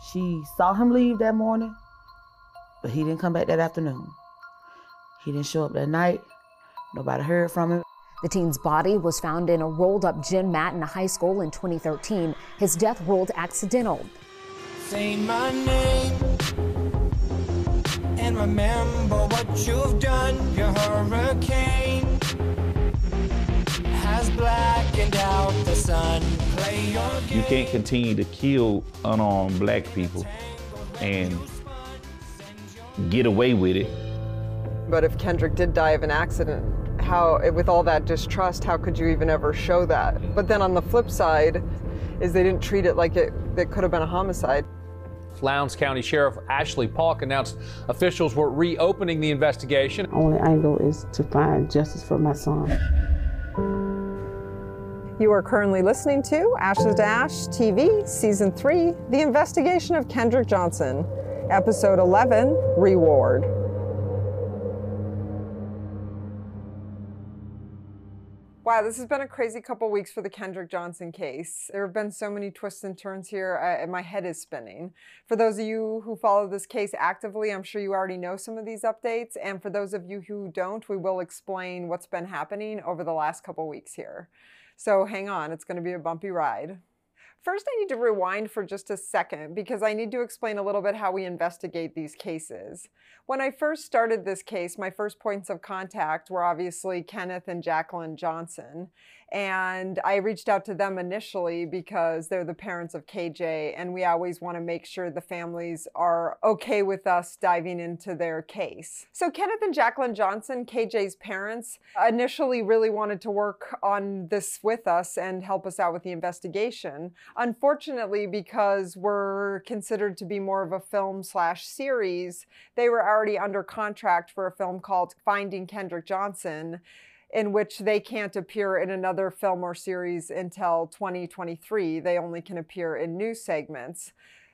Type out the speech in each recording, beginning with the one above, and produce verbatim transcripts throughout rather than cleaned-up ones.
She saw him leave that morning, but he didn't come back that afternoon. He didn't show up that night. Nobody heard from him. The teen's body was found in a rolled-up gym mat in a high school in twenty thirteen. His death ruled accidental. Say my name and remember what you've done. Your hurricane has blackened out the sun. Play your game. You can't continue to kill unarmed black people and get away with it. But if Kendrick did die of an accident, how, with all that distrust, how could you even ever show that? But then on the flip side is they didn't treat it like it, it could have been a homicide. Lowndes County Sheriff Ashley Paulk announced officials were reopening the investigation. Only angle is to find justice for my son. You are currently listening to Ashes to Ash T V, Season three, The Investigation of Kendrick Johnson, Episode eleven, Reward. Wow, this has been a crazy couple weeks for the Kendrick Johnson case. There have been so many twists and turns here, uh, and my head is spinning. For those of you who follow this case actively, I'm sure you already know some of these updates. And for those of you who don't, we will explain what's been happening over the last couple weeks here. So hang on, it's going to be a bumpy ride. First, I need to rewind for just a second because I need to explain a little bit how we investigate these cases. When I first started this case, my first points of contact were obviously Kenneth and Jacqueline Johnson. And I reached out to them initially because they're the parents of K J, and we always want to make sure the families are okay with us diving into their case. So Kenneth and Jacqueline Johnson, K J's parents, initially really wanted to work on this with us and help us out with the investigation. Unfortunately, because we're considered to be more of a film slash series, they were already under contract for a film called Finding Kendrick Johnson, in which they can't appear in another film or series until twenty twenty-three. They only can appear in news segments.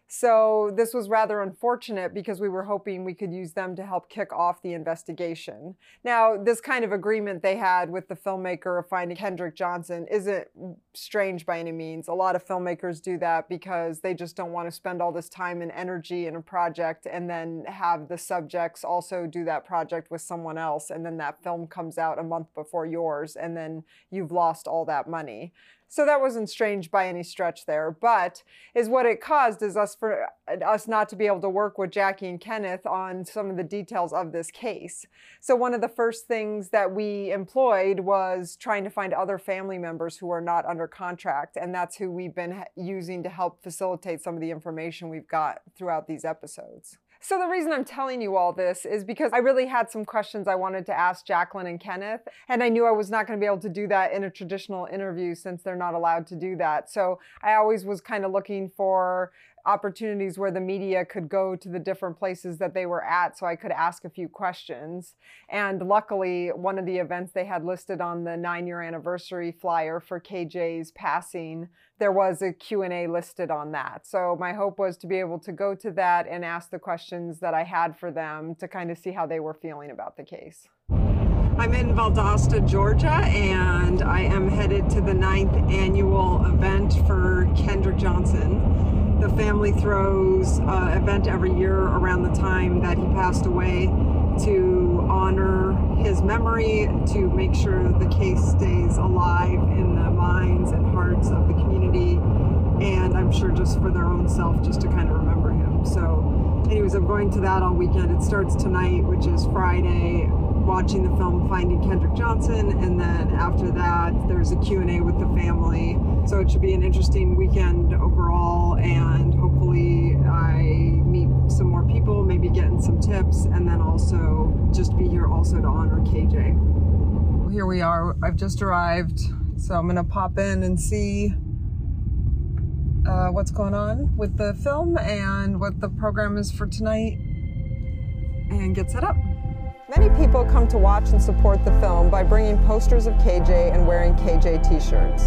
So this was rather unfortunate because we were hoping we could use them to help kick off the investigation. Now, this kind of agreement they had with the filmmaker of Finding Kendrick Johnson isn't strange by any means. A lot of filmmakers do that because they just don't want to spend all this time and energy in a project and then have the subjects also do that project with someone else, and then that film comes out a month before yours, and then you've lost all that money. So that wasn't strange by any stretch there, but is what it caused is us for us not to be able to work with Jackie and Kenneth on some of the details of this case. So one of the first things that we employed was trying to find other family members who are not under contract, and that's who we've been using to help facilitate some of the information we've got throughout these episodes. So the reason I'm telling you all this is because I really had some questions I wanted to ask Jacqueline and Kenneth, and I knew I was not going to be able to do that in a traditional interview since they're not allowed to do that. So I always was kind of looking for opportunities where the media could go to the different places that they were at so I could ask a few questions. And luckily, one of the events they had listed on the nine-year anniversary flyer for K J's passing, there was a Q and A listed on that. So my hope was to be able to go to that and ask the questions that I had for them to kind of see how they were feeling about the case. I'm in Valdosta, Georgia, and I am headed to the ninth annual event for Kendrick Johnson. The family throws an event every year around the time that he passed away to honor his memory, to make sure the case stays alive in the minds and hearts of the community, and I'm sure just for their own self, just to kind of remember him. So anyways, I'm going to that all weekend. It starts tonight, which is Friday, watching the film Finding Kendrick Johnson, and then after that there's a Q and A with the family. So it should be an interesting weekend overall, and hopefully I meet some more people, maybe getting some tips, and then also just be here also to honor K J. Here we are. I've just arrived, so I'm gonna pop in and see uh, what's going on with the film and what the program is for tonight, and get set up. Many people come to watch and support the film by bringing posters of K J and wearing K J t-shirts.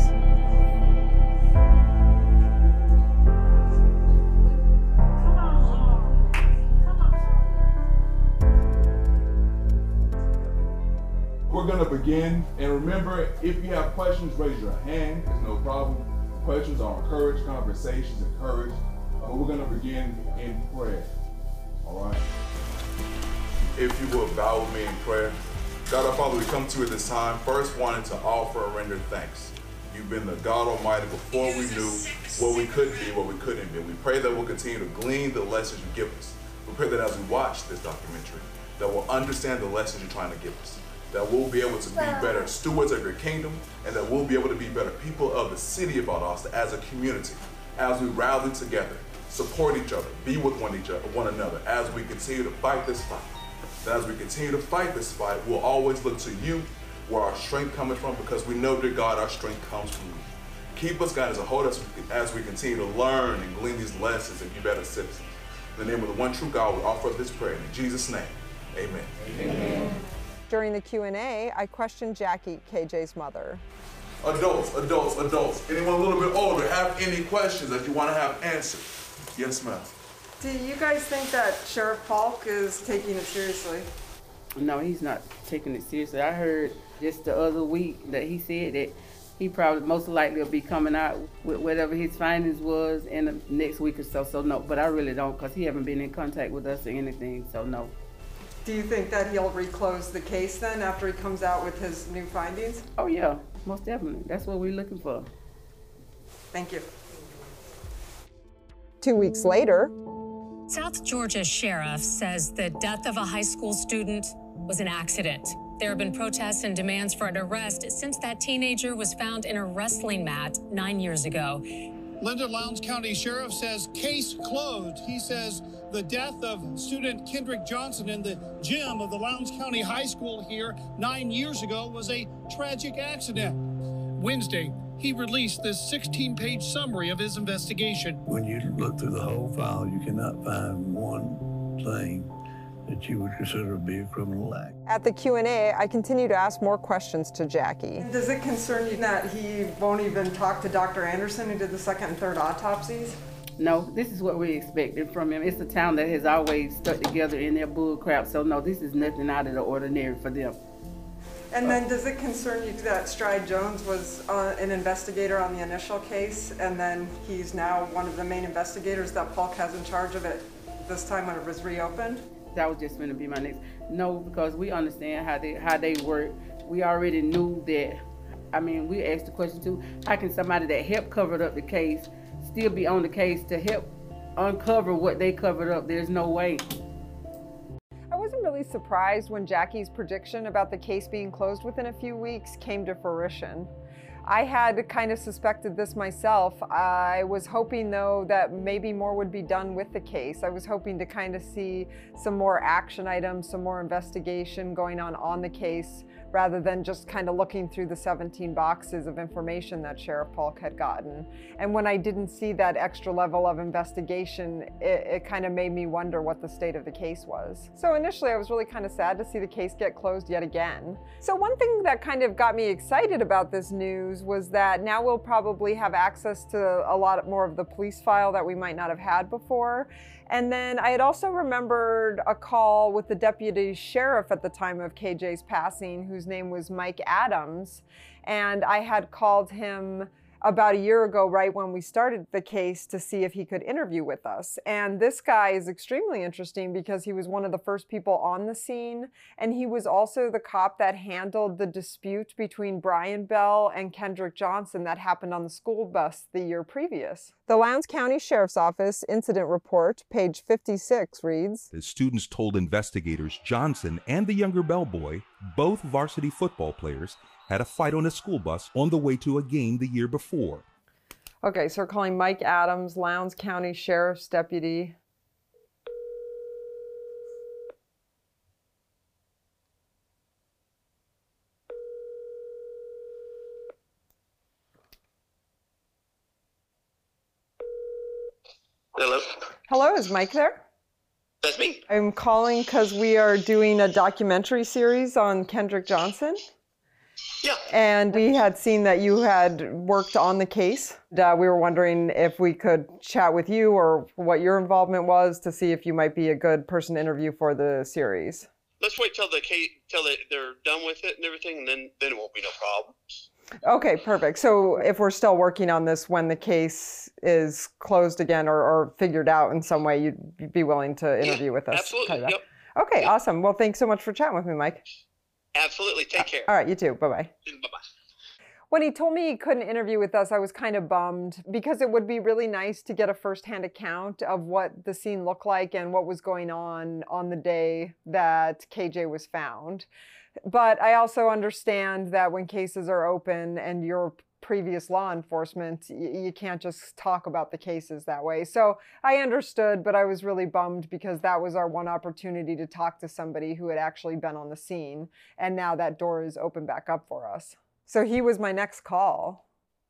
We're gonna begin, and remember, if you have questions, raise your hand. It's no problem. Questions are encouraged, conversations encouraged. but we're going to begin in prayer. All right? If you will bow with me in prayer. God our Father, we come to you at this time, first wanting to offer and render thanks. You've been the God Almighty before we knew what we could be, what we couldn't be. We pray that we'll continue to glean the lessons you give us. We pray that as we watch this documentary, that we'll understand the lessons you're trying to give us, that we'll be able to be better stewards of your kingdom, and that we'll be able to be better people of the city of Valdosta as a community, as we rally together, support each other, be with one, each other, one another, as we continue to fight this fight. That as we continue to fight this fight, we'll always look to you, where our strength comes from, because we know, dear God, our strength comes from you. Keep us, God, as a whole as we, as we continue to learn and glean these lessons and be better citizens. In the name of the one true God, we offer up this prayer. In Jesus' name, amen. Amen. During the Q and A, I questioned Jackie, K J's mother. Adults, adults, adults. Anyone a little bit older, have any questions that you want to have answered? Yes, ma'am. Do you guys think that Sheriff Paulk is taking it seriously? No, he's not taking it seriously. I heard just the other week that he said that he probably most likely will be coming out with whatever his findings was in the next week or so. So no, but I really don't, because he haven't been in contact with us or anything, so no. Do you think that he'll reclose the case then after he comes out with his new findings? Oh yeah, most definitely. That's what we're looking for. Thank you. Two weeks later, South Georgia sheriff says the death of a high school student was an accident. There have been protests and demands for an arrest since that teenager was found in a wrestling mat nine years ago. Linda Lowndes County Sheriff says case closed. He says the death of student Kendrick Johnson in the gym of the Lowndes County High School here nine years ago was a tragic accident. Wednesday, he released this sixteen page summary of his investigation. When you look through the whole file, you cannot find one thing that you would consider to be a criminal act. At the Q and A, I continue to ask more questions to Jackie. Does it concern you that he won't even talk to Doctor Anderson, who did the second and third autopsies? No, this is what we expected from him. It's a town that has always stuck together in their bull crap, so no, this is nothing out of the ordinary for them. And then does it concern you that Stride Jones was uh, an investigator on the initial case, and then he's now one of the main investigators that Paulk has in charge of it this time when it was reopened? That was just going to be my next. No, because we understand how they how they work. We already knew that. I mean, we asked the question too, how can somebody that helped cover up the case still be on the case to help uncover what they covered up? There's no way. I wasn't really surprised when Jackie's prediction about the case being closed within a few weeks came to fruition. I had kind of suspected this myself. I was hoping, though, that maybe more would be done with the case. I was hoping to kind of see some more action items, some more investigation going on on the case, rather than just kind of looking through the seventeen boxes of information that Sheriff Paulk had gotten. And when I didn't see that extra level of investigation, it, it kind of made me wonder what the state of the case was. So initially, I was really kind of sad to see the case get closed yet again. So one thing that kind of got me excited about this news was that now we'll probably have access to a lot more of the police file that we might not have had before. And then I had also remembered a call with the deputy sheriff at the time of K J's passing, whose name was Mike Adams. And I had called him about a year ago, right when we started the case, to see if he could interview with us. And this guy is extremely interesting because he was one of the first people on the scene, and he was also the cop that handled the dispute between Brian Bell and Kendrick Johnson that happened on the school bus the year previous. The Lowndes County Sheriff's Office incident report, page fifty-six, reads, the students told investigators Johnson and the younger Bell boy, both varsity football players, had a fight on a school bus on the way to a game the year before. Okay, so we're calling Mike Adams, Lowndes County Sheriff's Deputy. Hello. Hello, is Mike there? That's me. I'm calling because we are doing a documentary series on Kendrick Johnson. Yeah. And we had seen that you had worked on the case. Uh, we were wondering if we could chat with you or what your involvement was to see if you might be a good person to interview for the series. Let's wait till the case, till they, they're done with it and everything, and then then it won't be no problem. Okay, perfect. So if we're still working on this when the case is closed again or, or figured out in some way, you'd be willing to interview with us? Absolutely. Yep. Okay, Yep. awesome. Well, thanks so much for chatting with me, Mike. Absolutely. Take care. All right, you too. Bye-bye. Bye-bye. When he told me he couldn't interview with us, I was kind of bummed because it would be really nice to get a firsthand account of what the scene looked like and what was going on on the day that K J was found. But I also understand that when cases are open and you're previous law enforcement, you can't just talk about the cases that way. So I understood, but I was really bummed because that was our one opportunity to talk to somebody who had actually been on the scene. And now that door is open back up for us. So he was my next call.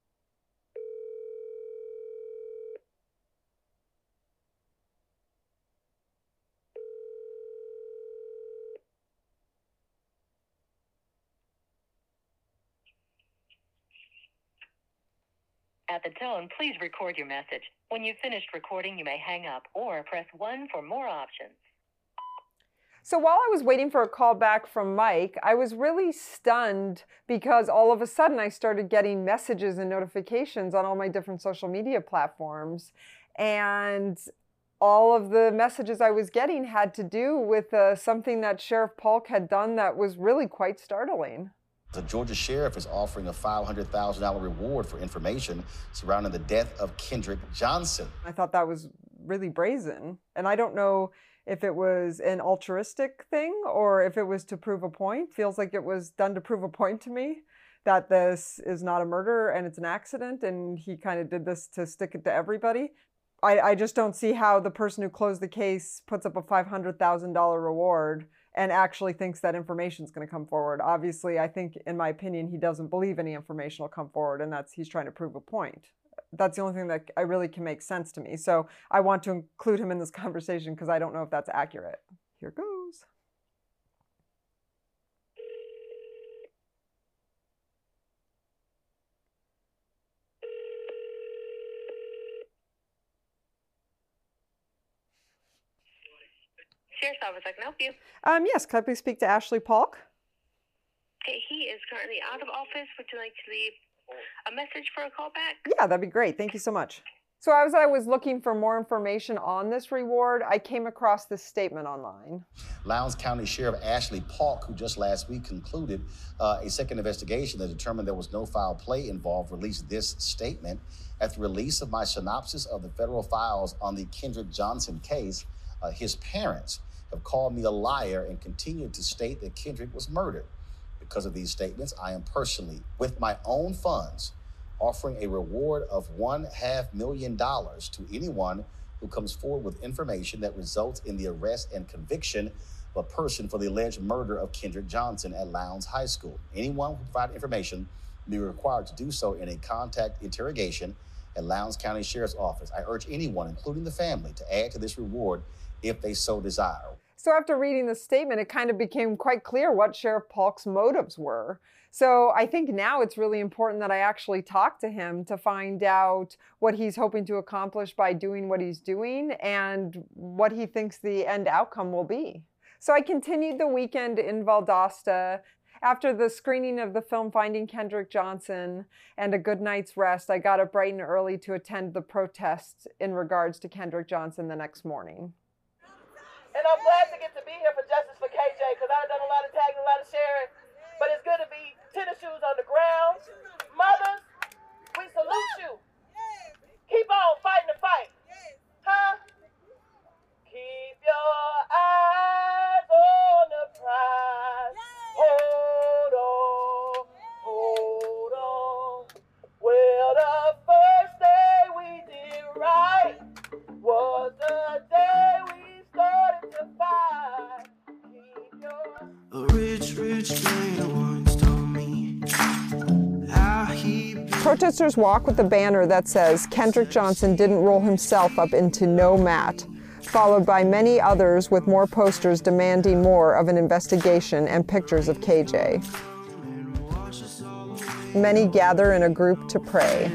At the tone, please record your message. When you've finished recording, you may hang up or press one for more options. So while I was waiting for a call back from Mike, I was really stunned because all of a sudden I started getting messages and notifications on all my different social media platforms. And all of the messages I was getting had to do with uh, something that Sheriff Polk had done that was really quite startling. The Georgia sheriff is offering a five hundred thousand dollars reward for information surrounding the death of Kendrick Johnson. I thought that was really brazen. And I don't know if it was an altruistic thing or if it was to prove a point. Feels like it was done to prove a point to me that this is not a murder and it's an accident, and he kind of did this to stick it to everybody. I, I just don't see how the person who closed the case puts up a five hundred thousand dollars reward and actually thinks that information is going to come forward. Obviously, I think, in my opinion, he doesn't believe any information will come forward, and that's he's trying to prove a point. That's the only thing that I really can make sense to me. So I want to include him in this conversation because I don't know if that's accurate. Here goes. Sheriff's Office, I can help you. Um, yes, can I please speak to Ashley Polk? Okay, he is currently out of office. Would you like to leave a message for a call back? Yeah, that'd be great. Thank you so much. So as I was looking for more information on this reward, I came across this statement online. Lowndes County Sheriff Ashley Polk, who just last week concluded uh, a second investigation that determined there was no foul play involved, released this statement. At the release of my synopsis of the federal files on the Kendrick Johnson case, uh, his parents have called me a liar and continued to state that Kendrick was murdered. Because of these statements, I am personally, with my own funds, offering a reward of one half million dollars to anyone who comes forward with information that results in the arrest and conviction of a person for the alleged murder of Kendrick Johnson at Lowndes High School. Anyone who provides information will be required to do so in a contact interrogation at Lowndes County Sheriff's Office. I urge anyone, including the family, to add to this reward if they so desire. So after reading the statement, it kind of became quite clear what Sheriff Polk's motives were. So I think now it's really important that I actually talk to him to find out what he's hoping to accomplish by doing what he's doing and what he thinks the end outcome will be. So I continued the weekend in Valdosta. After the screening of the film Finding Kendrick Johnson and a good night's rest, I got up bright and early to attend the protest in regards to Kendrick Johnson the next morning. And I'm glad to get to be here for Justice for K J because I've done a lot of tagging, a lot of sharing. But it's good to be tennis shoes on the ground. Mothers, we salute you. Keep on fighting the fight. Huh? Keep your eyes on the prize. Hold on, hold on. Well, the first day we did right was the day we started to fight. Keep your... A rich, rich man once told me how he... Protesters walk with a banner that says Kendrick Johnson didn't roll himself up into no mat, followed by many others with more posters demanding more of an investigation and pictures of K J. Many gather in a group to pray.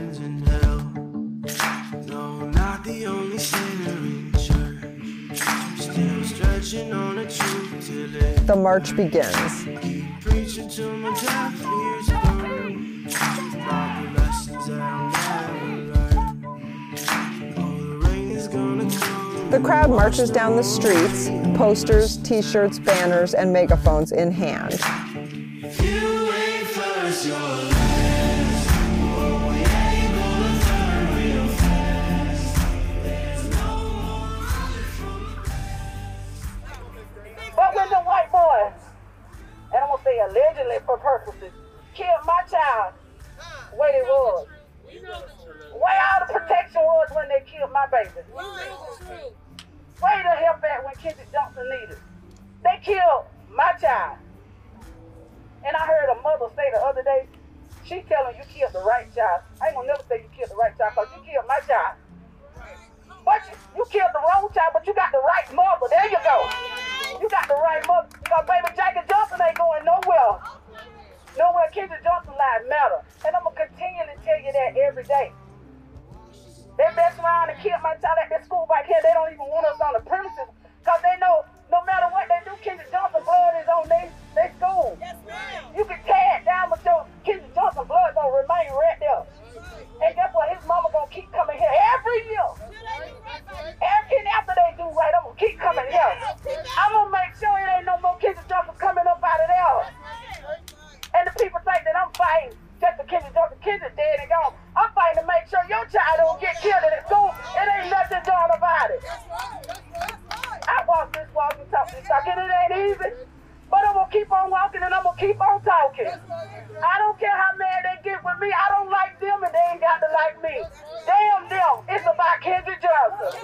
No, not the only sinner in church. Still stretching on the truth till it... The march begins. Preaching till my death is done. The crowd marches down the streets, posters, t-shirts, banners, and megaphones in hand. You ain't first, you're last. Oh, we ain't gonna turn real fast. There's no more running from the past. But when the white boy, and I'm gonna say allegedly for purposes, killed my child, where they was, where all the protection was when they killed my baby. Where the help at when Kendrick Johnson needed? They killed my child. And I heard a mother say the other day, she telling you killed the right child. I ain't gonna never say you killed the right child because you killed my child. But you, you killed the wrong child, but you got the right mother. There you go. You got the right mother. Because baby Jackie Johnson ain't going nowhere. Nowhere. Kendrick Johnson lives matter. And I'm gonna continue to tell you that every day. They mess around and kill my child at this school back here. They don't even want us on the premises because they know no matter what they do, Kendrick Johnson blood is on their they school. Yes, ma'am. You can tear it down, but your Kendrick Johnson blood gonna remain right there. And guess what? His mama gonna keep coming here every year. Every, and after they do right, I'm gonna keep coming here. I'm gonna make sure it ain't no more Kendrick Johnson coming up out of there. And the people think that I'm fighting just for Kendrick Johnson. Kendrick dead and gone. I'm fighting to make sure your child don't get killed in school. It ain't nothing done about it. I walk this walk and talk this talk, and it ain't easy. But I'm gonna keep on walking and I'm gonna keep on talking. I don't care how mad they get with me. I don't like them and they ain't got to like me. Damn them. It's about Kendrick Johnson.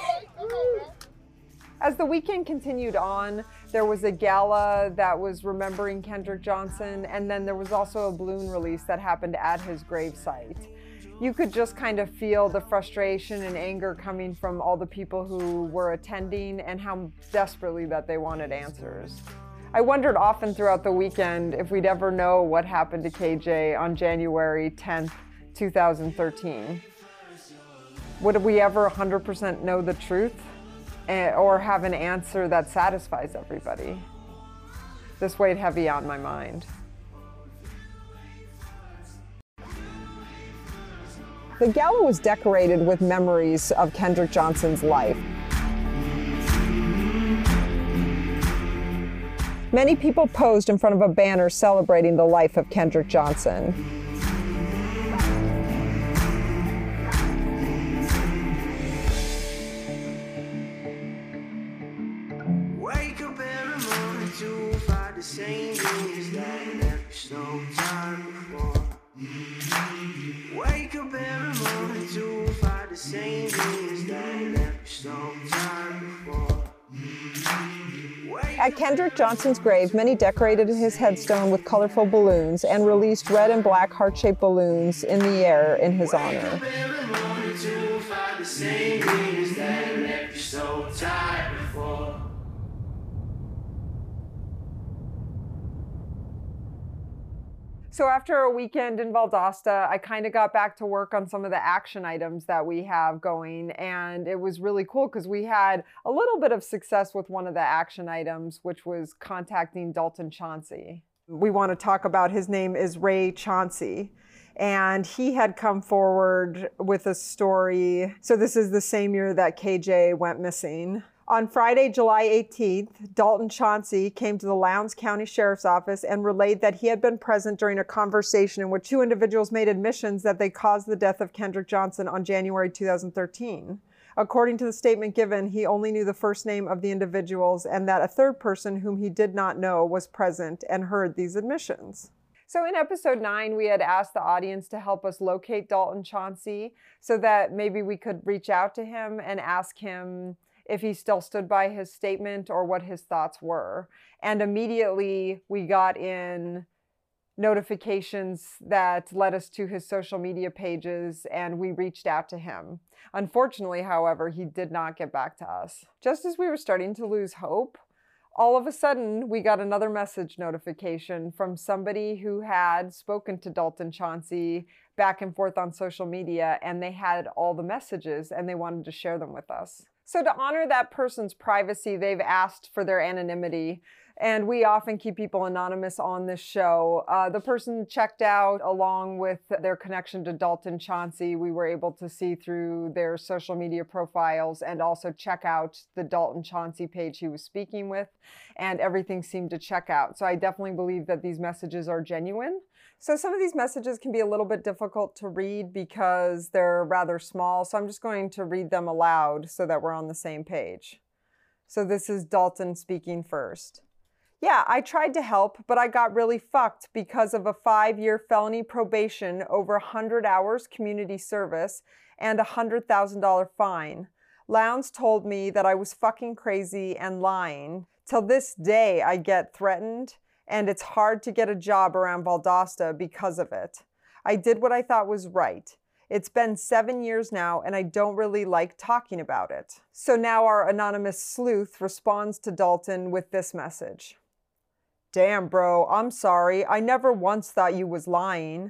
As the weekend continued on, there was a gala that was remembering Kendrick Johnson, and then there was also a balloon release that happened at his gravesite. You could just kind of feel the frustration and anger coming from all the people who were attending and how desperately that they wanted answers. I wondered often throughout the weekend if we'd ever know what happened to K J on January tenth, two thousand thirteen. Would we ever one hundred percent know the truth? Or have an answer that satisfies everybody? This weighed heavy on my mind. The gala was decorated with memories of Kendrick Johnson's life. Many people posed in front of a banner celebrating the life of Kendrick Johnson. Same things that left so time before. Wake up every morning to find the same things that left so time before. At Kendrick Johnson's grave, many decorated his headstone with colorful balloons and released red and black heart-shaped balloons in the air in his honor. Wake up every morning to find the same things that left so tired before. So after a weekend in Valdosta, I kind of got back to work on some of the action items that we have going, and it was really cool because we had a little bit of success with one of the action items, which was contacting Dalton Chauncey. We want to talk about, his name is Ray Chauncey, and he had come forward with a story. So this is the same year that K J went missing. On Friday, July eighteenth, Dalton Chauncey came to the Lowndes County Sheriff's Office and relayed that he had been present during a conversation in which two individuals made admissions that they caused the death of Kendrick Johnson on January two thousand thirteen. According to the statement given, he only knew the first name of the individuals and that a third person whom he did not know was present and heard these admissions. So in episode nine, we had asked the audience to help us locate Dalton Chauncey so that maybe we could reach out to him and ask him if he still stood by his statement or what his thoughts were. And immediately we got in notifications that led us to his social media pages, and we reached out to him. Unfortunately, however, he did not get back to us. Just as we were starting to lose hope, all of a sudden we got another message notification from somebody who had spoken to Dalton Chauncey back and forth on social media, and they had all the messages and they wanted to share them with us. So to honor that person's privacy, they've asked for their anonymity. And we often keep people anonymous on this show. Uh, the person checked out along with their connection to Dalton Chauncey. We were able to see through their social media profiles and also check out the Dalton Chauncey page he was speaking with, and everything seemed to check out. So I definitely believe that these messages are genuine. So some of these messages can be a little bit difficult to read because they're rather small. So I'm just going to read them aloud so that we're on the same page. So this is Dalton speaking first. Yeah, I tried to help, but I got really fucked because of a five-year felony probation, over one hundred hours community service, and a one hundred thousand dollars fine. Lowndes told me that I was fucking crazy and lying. Till this day, I get threatened, and it's hard to get a job around Valdosta because of it. I did what I thought was right. It's been seven years now, and I don't really like talking about it. So now our anonymous sleuth responds to Dalton with this message. Damn, bro, I'm sorry. I never once thought you was lying.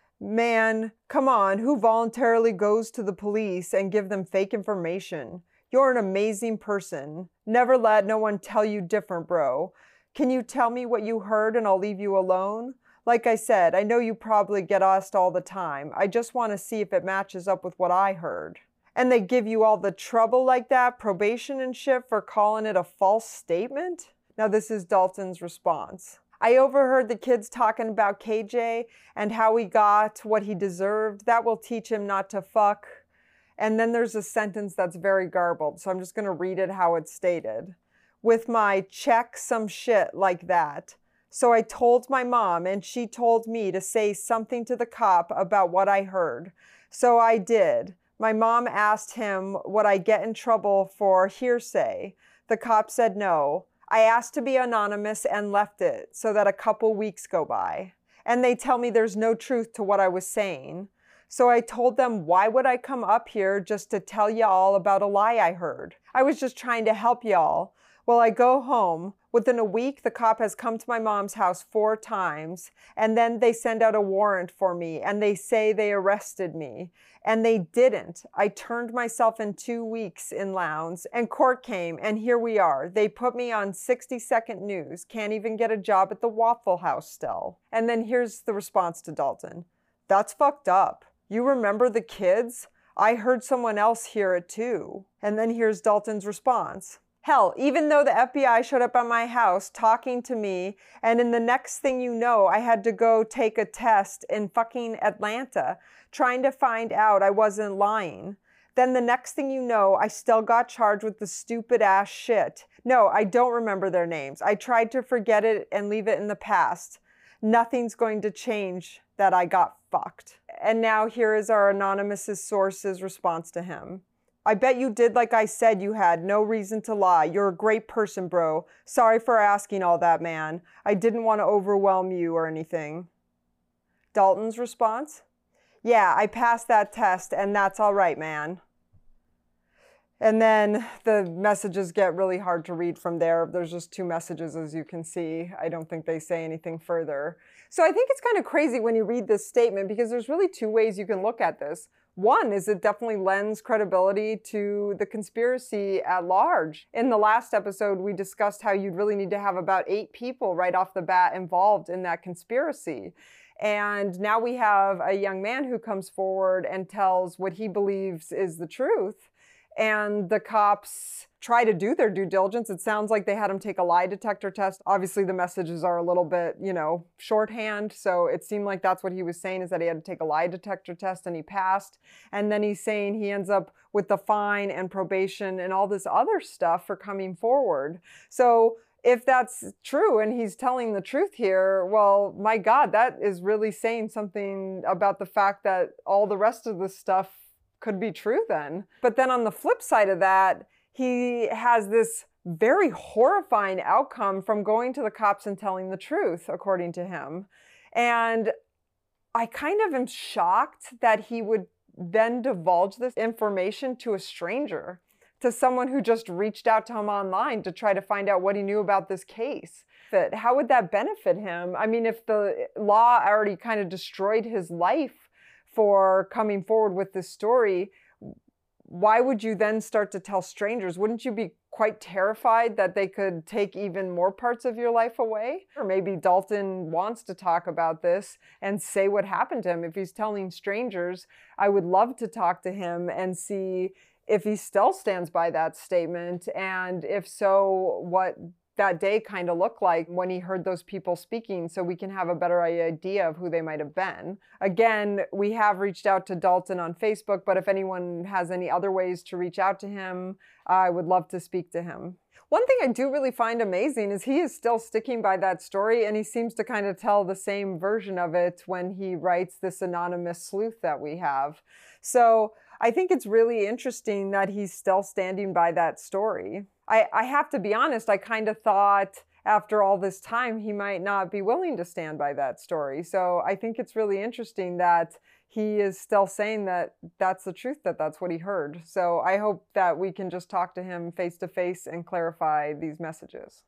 Man, come on, who voluntarily goes to the police and give them fake information? You're an amazing person. Never let no one tell you different, bro. Can you tell me what you heard and I'll leave you alone? Like I said, I know you probably get asked all the time. I just want to see if it matches up with what I heard. And they give you all the trouble like that, probation and shit, for calling it a false statement? Now this is Dalton's response. I overheard the kids talking about K J and how he got what he deserved. That will teach him not to fuck. And then there's a sentence that's very garbled, so I'm just going to read it how it's stated. With my check some shit like that. So I told my mom, and she told me to say something to the cop about what I heard. So I did. My mom asked him, would I get in trouble for hearsay? The cop said no. I asked to be anonymous and left it so that a couple weeks go by. And they tell me there's no truth to what I was saying. So I told them, why would I come up here just to tell y'all about a lie I heard? I was just trying to help y'all. Well, I go home. Within a week, the cop has come to my mom's house four times, and then they send out a warrant for me, and they say they arrested me. And they didn't. I turned myself in two weeks in Lowndes, and court came, and here we are. They put me on sixty second news. Can't even get a job at the Waffle House still. And then here's the response to Dalton. That's fucked up. You remember the kids? I heard someone else hear it too. And then here's Dalton's response. Hell, even though the F B I showed up at my house talking to me, and in the next thing you know, I had to go take a test in fucking Atlanta, trying to find out I wasn't lying. Then the next thing you know, I still got charged with the stupid ass shit. No, I don't remember their names. I tried to forget it and leave it in the past. Nothing's going to change that I got fucked. And now here is our anonymous source's response to him. I bet you did like I said you had. No reason to lie. You're a great person, bro. Sorry for asking all that, man. I didn't want to overwhelm you or anything. Dalton's response? Yeah, I passed that test and that's all right, man. And then the messages get really hard to read from there. There's just two messages, as you can see. I don't think they say anything further. So I think it's kind of crazy when you read this statement because there's really two ways you can look at this. One is it definitely lends credibility to the conspiracy at large. In the last episode, we discussed how you'd really need to have about eight people right off the bat involved in that conspiracy. And now we have a young man who comes forward and tells what he believes is the truth. And the cops try to do their due diligence. It sounds like they had him take a lie detector test. Obviously, the messages are a little bit, you know, shorthand. So it seemed like that's what he was saying, is that he had to take a lie detector test and he passed. And then he's saying he ends up with the fine and probation and all this other stuff for coming forward. So if that's true and he's telling the truth here, well, my God, that is really saying something about the fact that all the rest of this stuff could be true then. But then on the flip side of that, he has this very horrifying outcome from going to the cops and telling the truth, according to him. And I kind of am shocked that he would then divulge this information to a stranger, to someone who just reached out to him online to try to find out what he knew about this case. How would that benefit him? I mean, if the law already kind of destroyed his life for coming forward with this story, why would you then start to tell strangers? Wouldn't you be quite terrified that they could take even more parts of your life away. Or maybe Dalton wants to talk about this and say what happened to him. If he's telling strangers, I would love to talk to him and see if he still stands by that statement, and if so, what that day kind of looked like when he heard those people speaking, so we can have a better idea of who they might have been. Again, we have reached out to Dalton on Facebook, but if anyone has any other ways to reach out to him, I would love to speak to him. One thing I do really find amazing is he is still sticking by that story, and he seems to kind of tell the same version of it when he writes this anonymous sleuth that we have. So I think it's really interesting that he's still standing by that story. I, I have to be honest, I kind of thought after all this time he might not be willing to stand by that story. So I think it's really interesting that he is still saying that that's the truth, that that's what he heard. So I hope that we can just talk to him face to face and clarify these messages.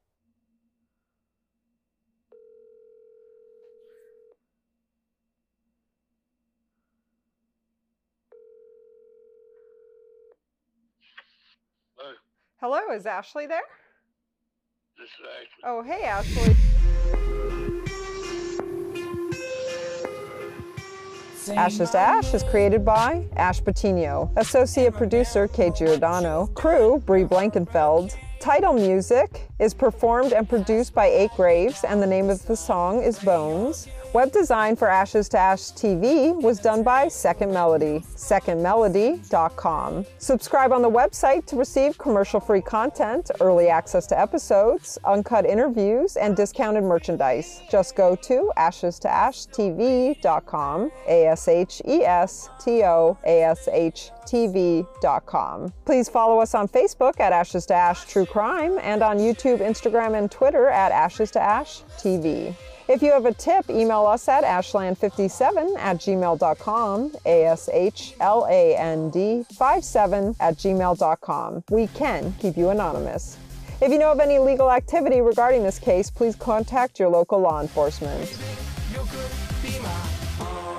Hello, is Ashley there? This is Ashley. Oh, hey, Ashley. Ashes to Ash is created by Ash Patino, associate producer Kate Giordano, crew Bree Blankenfeld. Title music is performed and produced by Eight Graves, and the name of the song is Bones. Web design for Ashes to Ash T V was done by Second Melody, second melody dot com. Subscribe on the website to receive commercial-free content, early access to episodes, uncut interviews, and discounted merchandise. Just go to ashes to ash t v dot com, A S H E S T O A S H T V dot com. Please follow us on Facebook at Ashes to Ash True Crime and on YouTube, Instagram, and Twitter at Ashes to Ash T V. If you have a tip, email us at ashland fifty-seven at gmail dot com, A S H L A N D fifty-seven at gmail dot com. We can keep you anonymous. If you know of any legal activity regarding this case, please contact your local law enforcement. You could be my